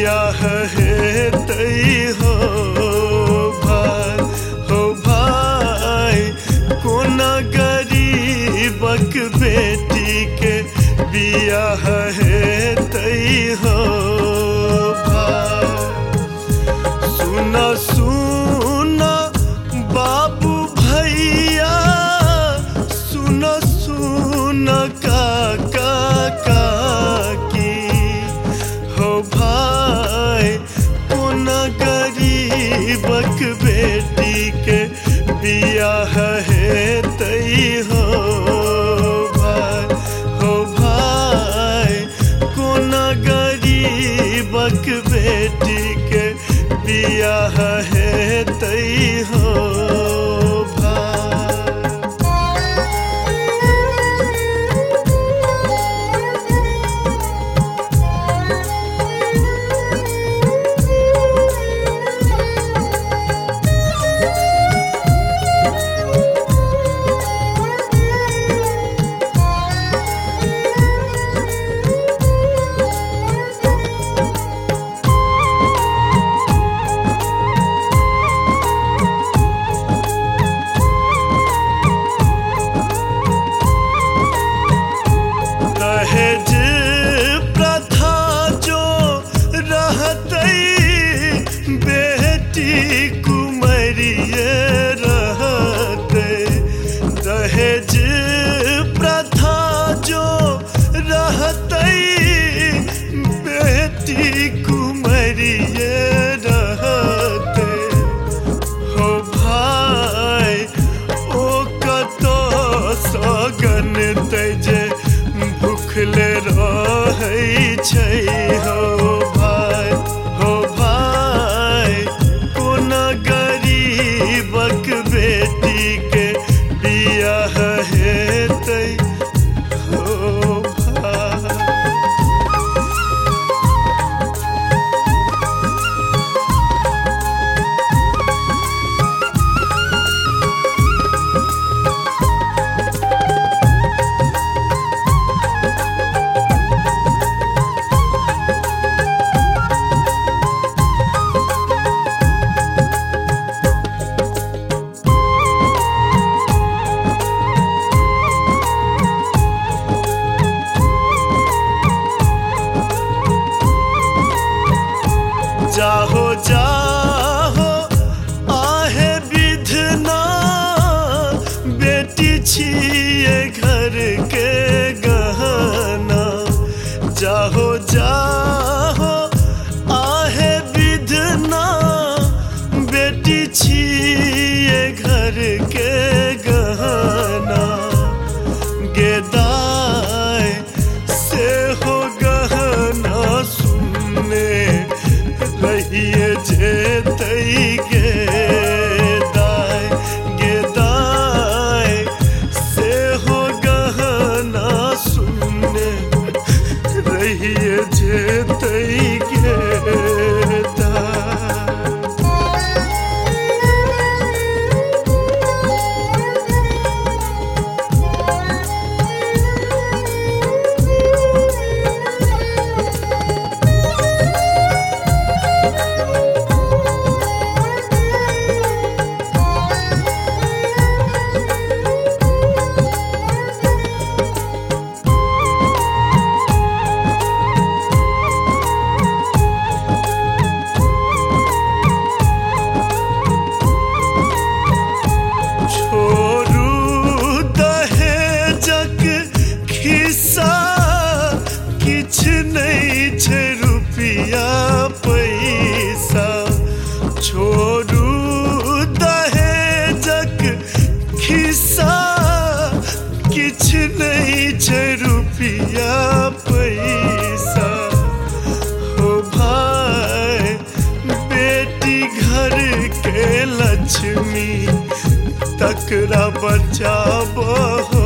बियाह हेतै हो भाई कोना गरीबक बेटी के बियाह हेतै हो भाई। सुना सुना बाबू भैया सुना सुना काका काकी हो भाई कोना गरीबक बेटी के बियाह हेतै हो भाई कोना गरीबक बेटी के बियाह हेतै हो दहेज प्रथा जो रहतै बेटी कुंवरिये रहतै। दहेज प्रथा जो रहतै बेटी कुंवरिये रहतै हो भाई ओ कतो सगन तै जे भूखले रहै छै हो भाई कोना गरीबक बेटी के बियाह हेतै हो भाई। जाहो जाहो आहे विधना बेटी छिए घर के गहना। जाहो जाहो आहे विधना बेटी छिए घर के गहना। गेदाय से हो गहना सुनने रहिए जेतै गेदाय से हो गहना सुनने रहिए जेतै रुपया पैसा छोड़ू दहेजक खिस्सा किछ नहीं छै रुपया पैसा हो भाई बेटी घर के लक्ष्मी तकरा बचाबो।